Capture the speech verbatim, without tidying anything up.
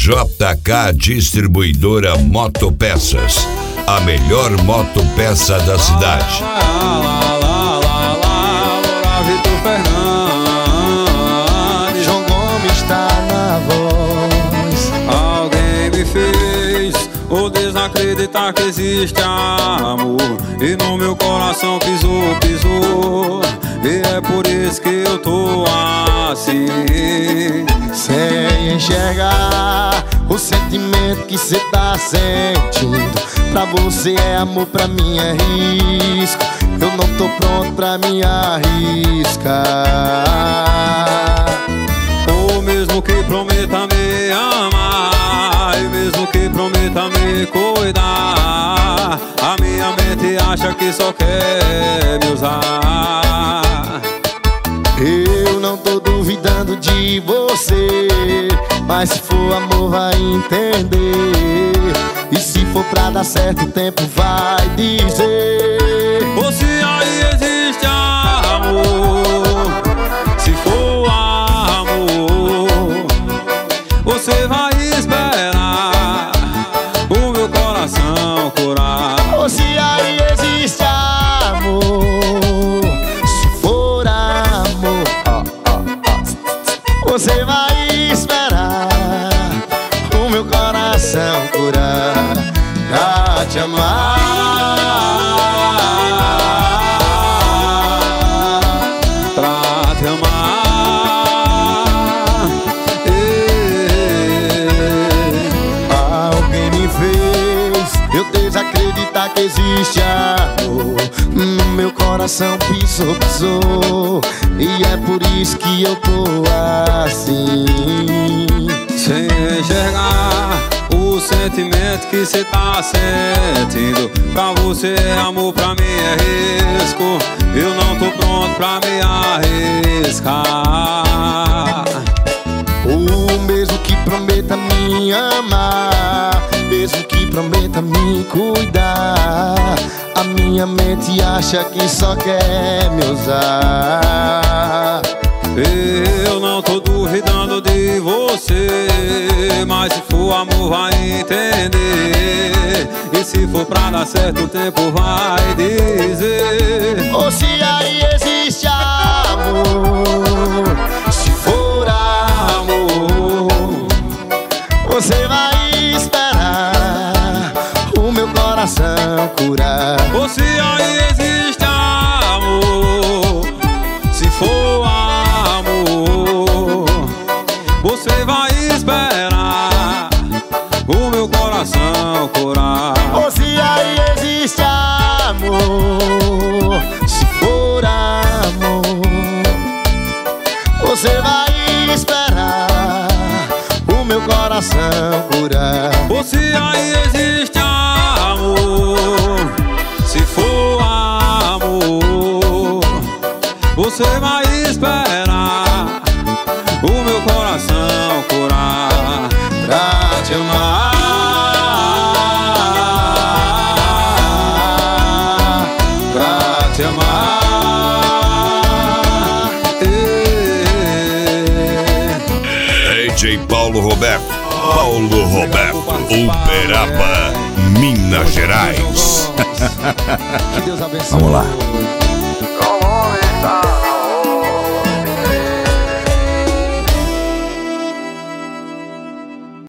J K Distribuidora Motopeças, a melhor motopeça da cidade. Vitor Fernandes, João Gomes tá na voz. alguém me fez ou desacreditar que existe amor, e no meu coração pisou, pisou, e é por isso que eu tô assim, sem enxergar o sentimento que cê tá sentindo. Pra você é amor, pra mim é risco. Eu não tô pronto pra me arriscar. ou mesmo que prometa me amar, e mesmo que prometa me cuidar, a minha mente acha que só quer me usar. Eu não tô duvidando de você, mas se for amor vai entender. E se for pra dar certo o tempo vai dizer. Ou se aí existe amor, se for amor, você vai esperar o meu coração curar. Ou se aí existe amor, se for amor, você vai esperar o meu coração curar pra te amar, pra te amar. Alguém me fez eu desacreditar que existe amor. No meu coração pisou, pisou, e é por isso que eu tô assim, Sem enxergar o sentimento que cê tá sentindo. Pra você é amor, pra mim é risco. Eu não tô pronto pra me arriscar. o mesmo que prometa me amar, mesmo que prometa me cuidar, a minha mente acha que só quer me usar. Eu não tô duvidando de você, mas se for amor vai entender. E se for pra dar certo o tempo vai dizer. Ou se aí existe amor, se for amor, você vai esperar o meu coração curar. Ou se aí existe amor, se for amor, você vai esperar o meu coração curar. Ou se aí existe amor, se for amor, você vai esperar o meu coração curar. Ou se aí existe amor, se for amor, você vai esperar o meu coração curar Pra te amar, pra te amar. D J Paulo Roberto, Paulo Roberto, Uberaba, Minas Gerais. que Deus abençoe. Vamos lá.